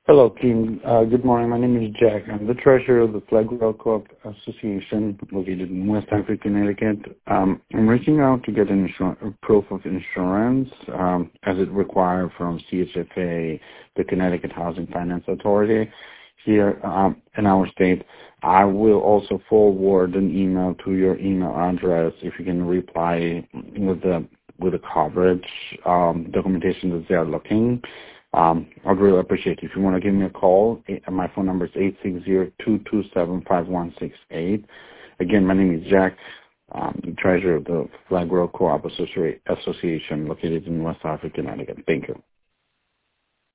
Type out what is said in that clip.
Hello, Kim. Good morning. My name is Jack. I'm the treasurer of the Flag Royal Co-op Association located in West Africa, Connecticut. I'm reaching out to get a proof of insurance as it required from CHFA, the Connecticut Housing Finance Authority here in our state. I will also forward an email to your email address if you can reply with the coverage documentation that they are looking. I'd really appreciate it. If you want to give me a call, my phone number is 860-227-5168. Again, my name is Jack, the treasurer of the Flag Royal Co-op Association located in West Africa, Connecticut. Thank you.